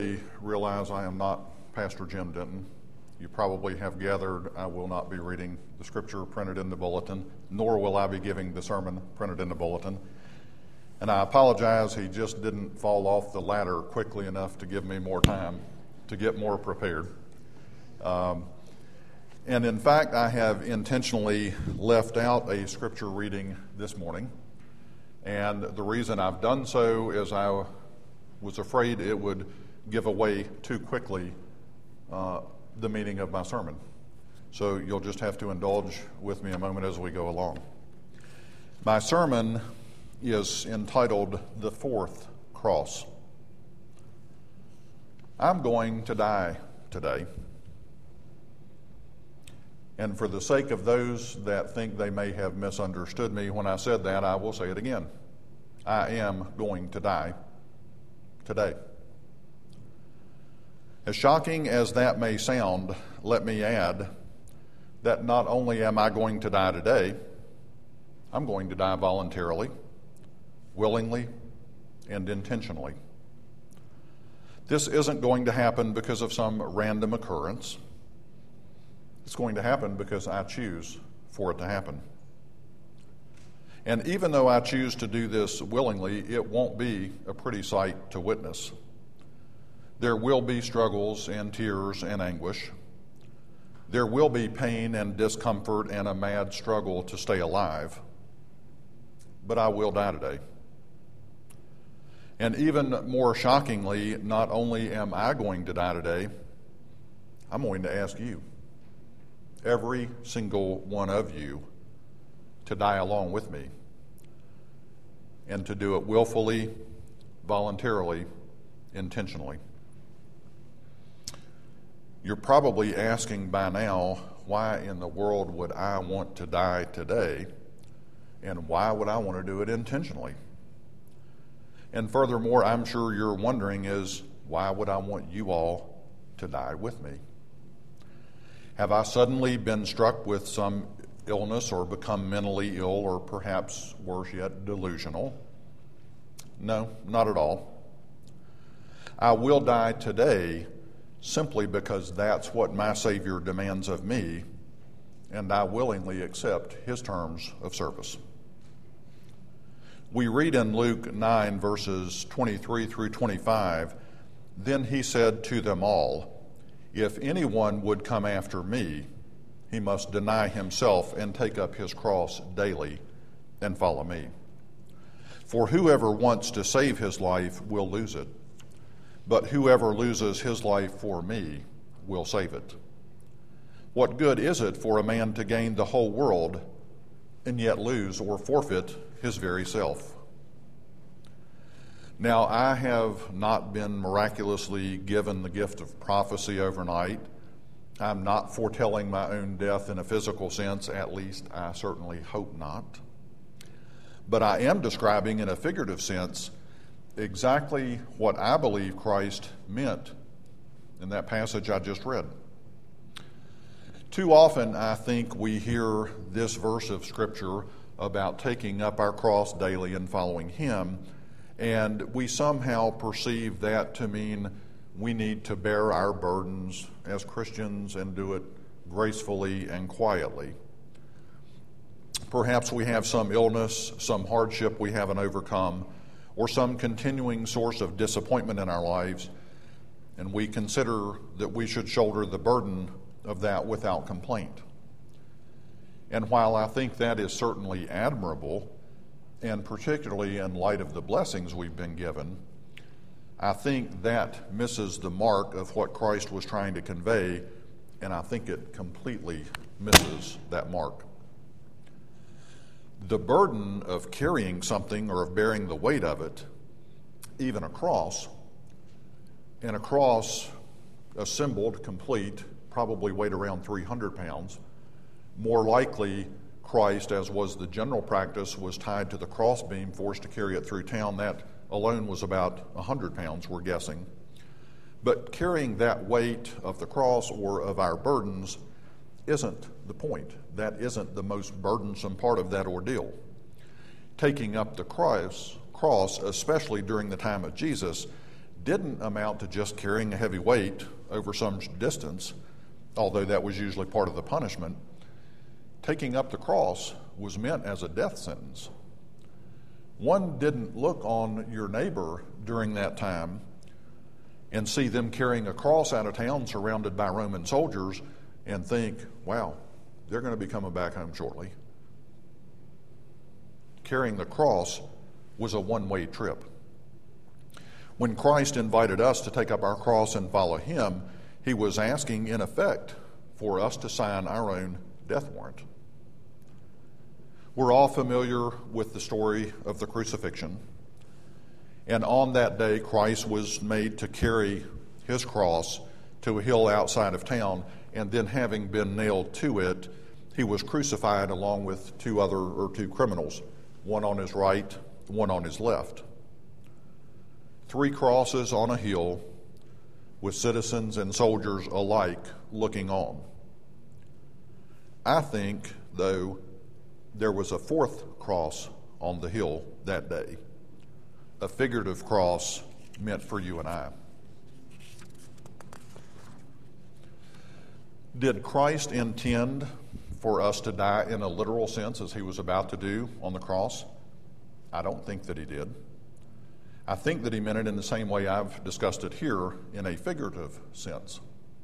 Realize I am not Pastor Jim Denton. You probably have gathered I will not be reading the scripture printed in the bulletin, nor will I be giving the sermon printed in the bulletin. And I apologize, he just didn't fall off the ladder quickly enough to give me more time to get more prepared. And in fact, I have intentionally left out a scripture reading this morning. And the reason I've done so is I was afraid it would give away too quickly the meaning of my sermon. So you'll just have to indulge with me a moment as we go along. My sermon is entitled The Fourth Cross. I'm going to die today. And for the sake of those that think they may have misunderstood me when I said that, I will say it again. I am going to die today. As shocking as that may sound, let me add that not only am I going to die today, I'm going to die voluntarily, willingly, and intentionally. This isn't going to happen because of some random occurrence. It's going to happen because I choose for it to happen. And even though I choose to do this willingly, it won't be a pretty sight to witness. There will be struggles and tears and anguish. There will be pain and discomfort and a mad struggle to stay alive. But I will die today. And even more shockingly, not only am I going to die today, I'm going to ask you, every single one of you, to die along with me. And to do it willfully, voluntarily, intentionally. You're probably asking by now, why in the world would I want to die today? And why would I want to do it intentionally? And furthermore, I'm sure you're wondering is, why would I want you all to die with me? Have I suddenly been struck with some illness or become mentally ill or perhaps worse yet, delusional? No, not at all. I will die today simply because that's what my Savior demands of me, and I willingly accept His terms of service. We read in Luke 9, verses 23 through 25, "Then He said to them all, 'If anyone would come after me, he must deny himself and take up his cross daily and follow me. For whoever wants to save his life will lose it. But whoever loses his life for me will save it. What good is it for a man to gain the whole world and yet lose or forfeit his very self?' Now, I have not been miraculously given the gift of prophecy overnight. I'm not foretelling my own death in a physical sense, at least I certainly hope not. But I am describing in a figurative sense exactly what I believe Christ meant in that passage I just read. Too often, I think we hear this verse of Scripture about taking up our cross daily and following Him, and we somehow perceive that to mean we need to bear our burdens as Christians and do it gracefully and quietly. Perhaps we have some illness, some hardship we haven't overcome, or some continuing source of disappointment in our lives, and we consider that we should shoulder the burden of that without complaint. And while I think that is certainly admirable, and particularly in light of the blessings we've been given, I think that misses the mark of what Christ was trying to convey, and I think it completely misses that mark. The burden of carrying something or of bearing the weight of it, even a cross, and a cross assembled, complete, probably weighed around 300 pounds. More likely, Christ, as was the general practice, was tied to the crossbeam, forced to carry it through town. That alone was about 100 pounds, we're guessing. But carrying that weight of the cross or of our burdens isn't the point. That isn't the most burdensome part of that ordeal. Taking up the cross, especially during the time of Jesus, didn't amount to just carrying a heavy weight over some distance, although that was usually part of the punishment. Taking up the cross was meant as a death sentence. One didn't look on your neighbor during that time and see them carrying a cross out of town surrounded by Roman soldiers and think, wow, they're going to be coming back home shortly. Carrying the cross was a one-way trip. When Christ invited us to take up our cross and follow him, he was asking, in effect, for us to sign our own death warrant. We're all familiar with the story of the crucifixion. And on that day, Christ was made to carry his cross to a hill outside of town, and then having been nailed to it, he was crucified along with two criminals, one on his right, one on his left. 3 crosses on a hill with citizens and soldiers alike looking on. I think, though, there was a 4th cross on the hill that day, a figurative cross meant for you and I. Did Christ intend for us to die in a literal sense as he was about to do on the cross? I don't think that he did. I think that he meant it in the same way I've discussed it here, in a figurative sense.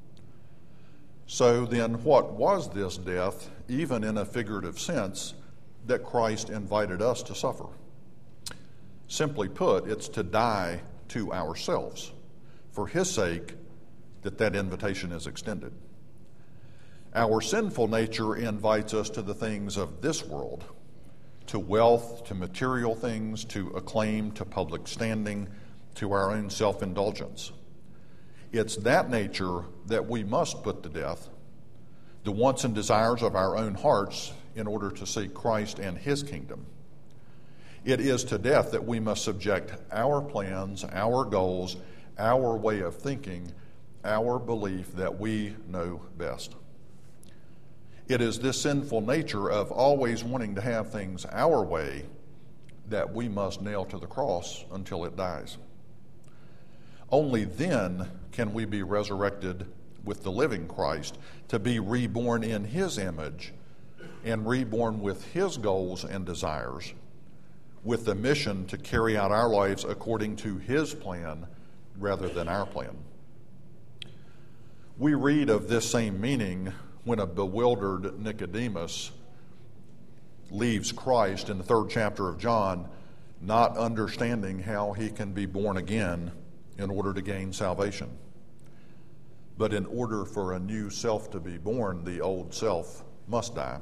So then, what was this death, even in a figurative sense, that Christ invited us to suffer? Simply put, it's to die to ourselves. For his sake, that invitation is extended. Our sinful nature invites us to the things of this world, to wealth, to material things, to acclaim, to public standing, to our own self-indulgence. It's that nature that we must put to death, the wants and desires of our own hearts, in order to seek Christ and his kingdom. It is to death that we must subject our plans, our goals, our way of thinking, our belief that we know best. It is this sinful nature of always wanting to have things our way that we must nail to the cross until it dies. Only then can we be resurrected with the living Christ, to be reborn in his image and reborn with his goals and desires, with the mission to carry out our lives according to his plan rather than our plan. We read of this same meaning when a bewildered Nicodemus leaves Christ in the 3rd chapter of John, not understanding how he can be born again in order to gain salvation. But in order for a new self to be born, the old self must die.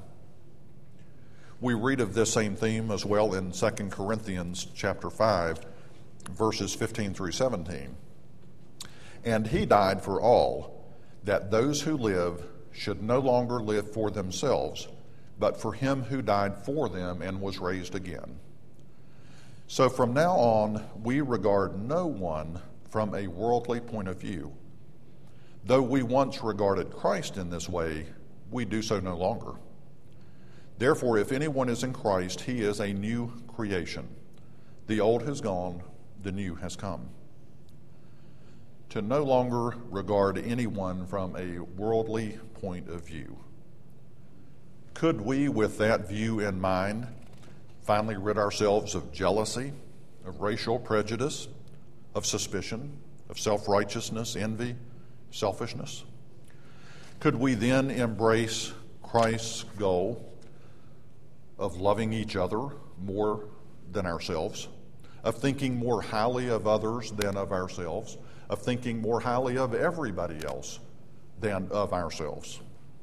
We read of this same theme as well in 2 Corinthians chapter 5, verses 15 through 17. And he died for all, that those who live should no longer live for themselves, but for him who died for them and was raised again. So from now on, we regard no one from a worldly point of view. Though we once regarded Christ in this way, we do so no longer. Therefore, if anyone is in Christ, he is a new creation. The old has gone, the new has come. To no longer regard anyone from a worldly point of view. Could we, with that view in mind, finally rid ourselves of jealousy, of racial prejudice, of suspicion, of self-righteousness, envy, selfishness? Could we then embrace Christ's goal of loving each other more than ourselves, of thinking more highly of others than of ourselves, of thinking more highly of everybody else than of ourselves?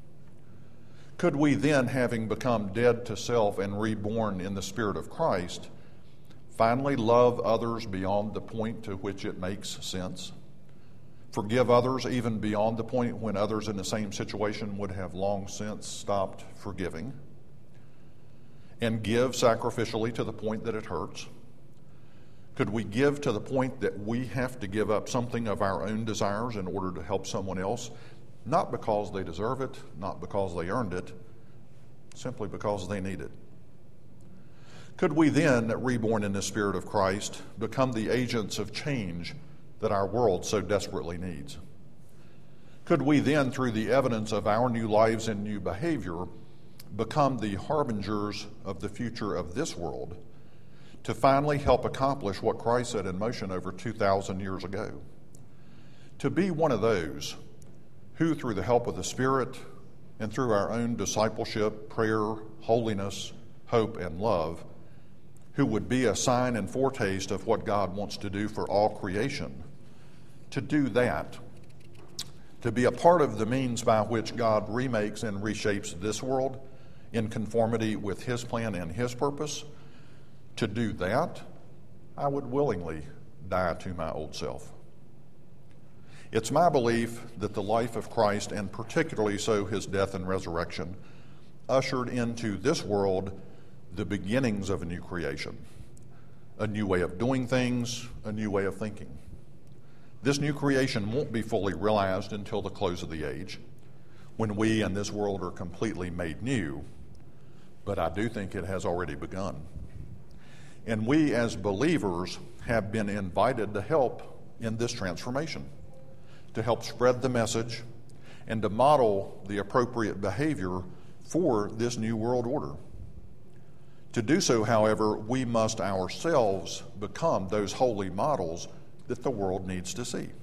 Could we then, having become dead to self and reborn in the Spirit of Christ, finally love others beyond the point to which it makes sense? Forgive others even beyond the point when others in the same situation would have long since stopped forgiving? And give sacrificially to the point that it hurts? Could we give to the point that we have to give up something of our own desires in order to help someone else, not because they deserve it, not because they earned it, simply because they need it? Could we then, reborn in the Spirit of Christ, become the agents of change that our world so desperately needs? Could we then, through the evidence of our new lives and new behavior, become the harbingers of the future of this world to finally help accomplish what Christ set in motion over 2,000 years ago? To be one of those who, through the help of the Spirit and through our own discipleship, prayer, holiness, hope, and love, who would be a sign and foretaste of what God wants to do for all creation, to do that, to be a part of the means by which God remakes and reshapes this world in conformity with His plan and His purpose, to do that, I would willingly die to my old self. It's my belief that the life of Christ, and particularly so His death and resurrection, ushered into this world the beginnings of a new creation, a new way of doing things, a new way of thinking. This new creation won't be fully realized until the close of the age, when we and this world are completely made new, but I do think it has already begun. And we as believers have been invited to help in this transformation, to help spread the message and to model the appropriate behavior for this new world order. To do so, however, we must ourselves become those holy models that the world needs to see.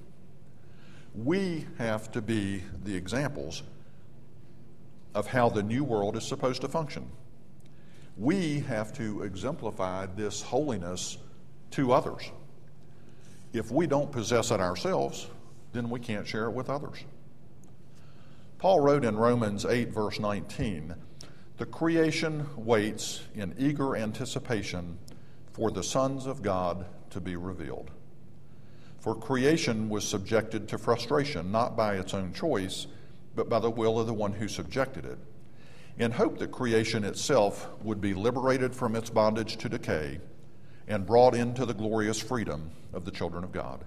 We have to be the examples of how the new world is supposed to function. We have to exemplify this holiness to others. If we don't possess it ourselves, then we can't share it with others. Paul wrote in Romans 8, verse 19, "The creation waits in eager anticipation for the sons of God to be revealed. For creation was subjected to frustration, not by its own choice, but by the will of the one who subjected it, in hope that creation itself would be liberated from its bondage to decay and brought into the glorious freedom of the children of God."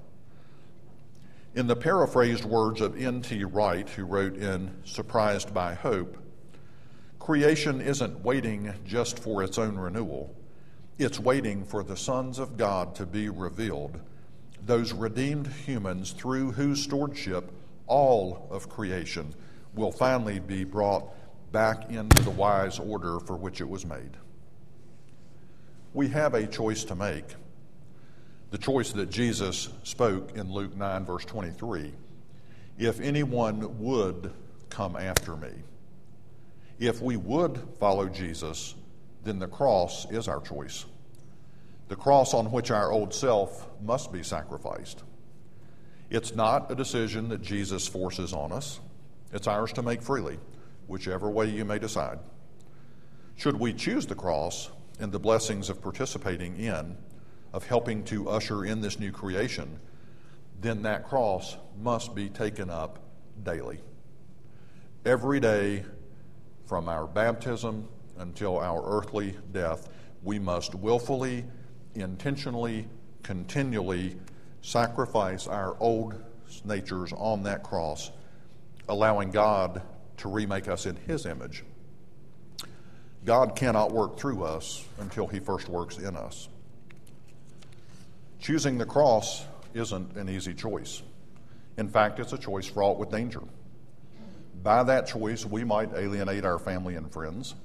In the paraphrased words of N.T. Wright, who wrote in Surprised by Hope, creation isn't waiting just for its own renewal. It's waiting for the sons of God to be revealed, those redeemed humans through whose stewardship all of creation will finally be brought back into the wise order for which it was made. We have a choice to make. The choice that Jesus spoke in Luke 9, verse 23. If anyone would come after me. If we would follow Jesus, then the cross is our choice. The cross on which our old self must be sacrificed. It's not a decision that Jesus forces on us. It's ours to make freely, whichever way you may decide. Should we choose the cross and the blessings of participating in, of helping to usher in this new creation, then that cross must be taken up daily. Every day, from our baptism until our earthly death, we must willfully, intentionally, continually sacrifice our old natures on that cross, allowing God to remake us in His image. God cannot work through us until He first works in us. Choosing the cross isn't an easy choice. In fact, it's a choice fraught with danger. By that choice, we might alienate our family and friends.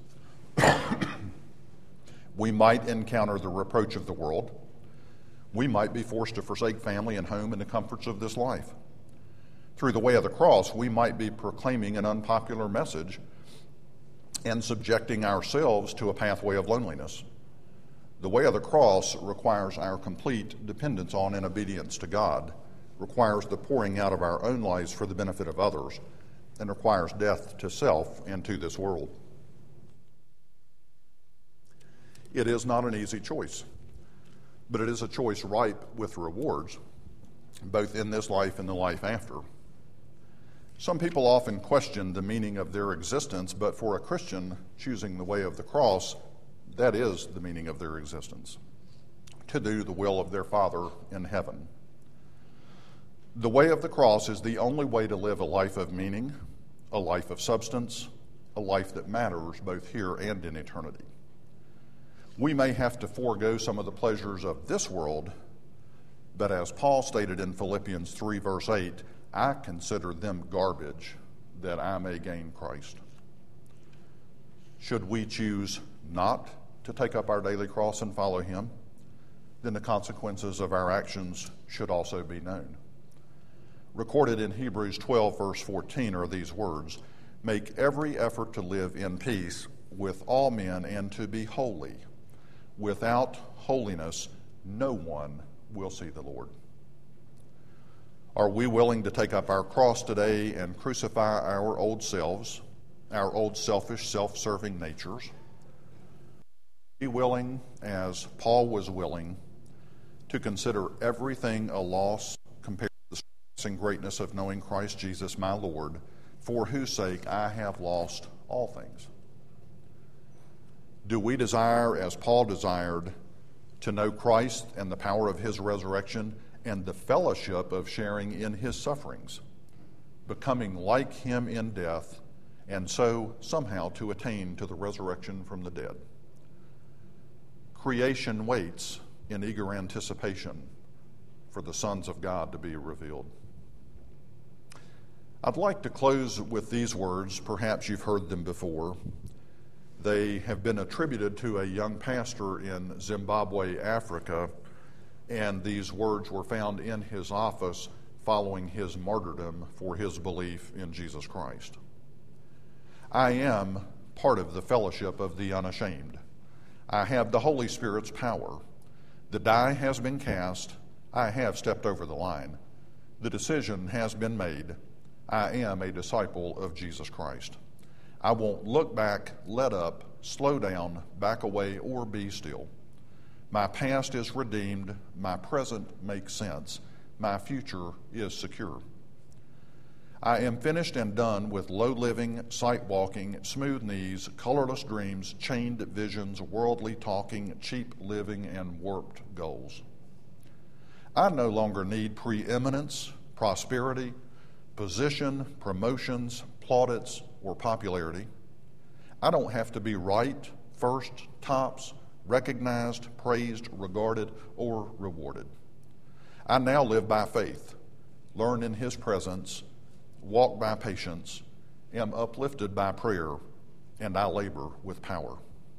We might encounter the reproach of the world. We might be forced to forsake family and home and the comforts of this life. Through the way of the cross, we might be proclaiming an unpopular message and subjecting ourselves to a pathway of loneliness. The way of the cross requires our complete dependence on and obedience to God, requires the pouring out of our own lives for the benefit of others, and requires death to self and to this world. It is not an easy choice, but it is a choice ripe with rewards, both in this life and the life after. Some people often question the meaning of their existence, but for a Christian choosing the way of the cross, that is the meaning of their existence, to do the will of their Father in heaven. The way of the cross is the only way to live a life of meaning, a life of substance, a life that matters both here and in eternity. We may have to forego some of the pleasures of this world, But as Paul stated in Philippians 3, verse 8, I consider them garbage that I may gain Christ. Should we choose not to take up our daily cross and follow him, then the consequences of our actions should also be known. Recorded in Hebrews 12, verse 14 are these words, make every effort to live in peace with all men and to be holy. Without holiness, no one will see the Lord. Are we willing to take up our cross today and crucify our old selves, our old selfish, self-serving natures? Be willing, as Paul was willing, to consider everything a loss compared to the surpassing greatness of knowing Christ Jesus my Lord, for whose sake I have lost all things. Do we desire, as Paul desired, to know Christ and the power of his resurrection and the fellowship of sharing in his sufferings, becoming like him in death, and so somehow to attain to the resurrection from the dead? Creation waits in eager anticipation for the sons of God to be revealed. I'd like to close with these words. Perhaps you've heard them before. They have been attributed to a young pastor in Zimbabwe, Africa, and these words were found in his office following his martyrdom for his belief in Jesus Christ. I am part of the fellowship of the unashamed. I have the Holy Spirit's power. The die has been cast. I have stepped over the line. The decision has been made. I am a disciple of Jesus Christ. I won't look back, let up, slow down, back away, or be still. My past is redeemed. My present makes sense. My future is secure. I am finished and done with low living, sight walking, smooth knees, colorless dreams, chained visions, worldly talking, cheap living, and warped goals. I no longer need preeminence, prosperity, position, promotions, plaudits, or popularity. I don't have to be right, first, tops, recognized, praised, regarded, or rewarded. I now live by faith, learn in his presence, walk by patience, am uplifted by prayer, and I labor with power.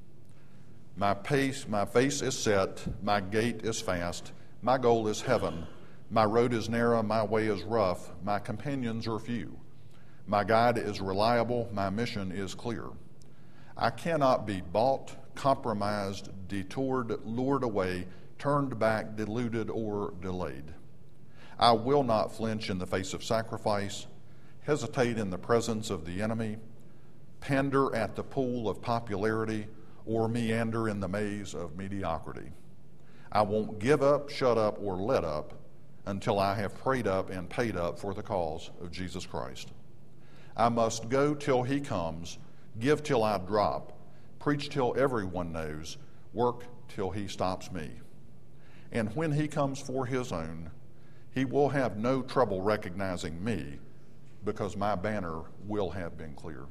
My face is set, my gait is fast, my goal is heaven, my road is narrow, my way is rough, my companions are few. My guide is reliable, my mission is clear. I cannot be bought, compromised, detoured, lured away, turned back, deluded, or delayed. I will not flinch in the face of sacrifice, hesitate in the presence of the enemy, pander at the pool of popularity, or meander in the maze of mediocrity. I won't give up, shut up, or let up until I have prayed up and paid up for the cause of Jesus Christ. I must go till he comes, give till I drop, preach till everyone knows, work till he stops me. And when he comes for his own, he will have no trouble recognizing me, because my banner will have been clear.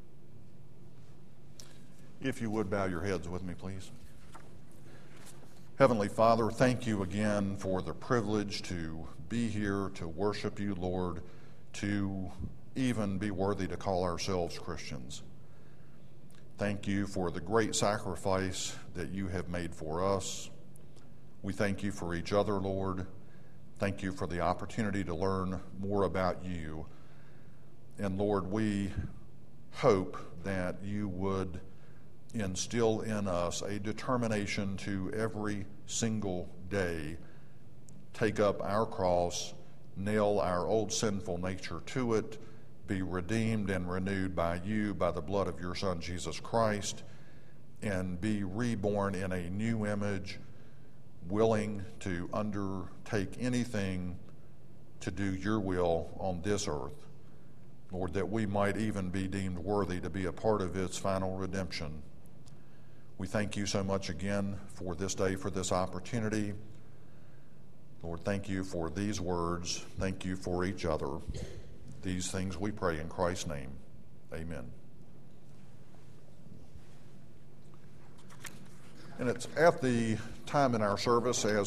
If you would bow your heads with me, please. Heavenly Father, thank you again for the privilege to be here, to worship you, Lord, to even be worthy to call ourselves Christians. Thank you for the great sacrifice that you have made for us. We thank you for each other, Lord. Thank you for the opportunity to learn more about you. And Lord, we hope that you would instill in us a determination to every single day take up our cross, nail our old sinful nature to it, be redeemed and renewed by you, by the blood of your Son, Jesus Christ, and be reborn in a new image, willing to undertake anything to do your will on this earth. Lord, that we might even be deemed worthy to be a part of its final redemption. We thank you so much again for this day, for this opportunity. Lord, thank you for these words. Thank you for each other. These things we pray in Christ's name. Amen. And it's at the time in our service as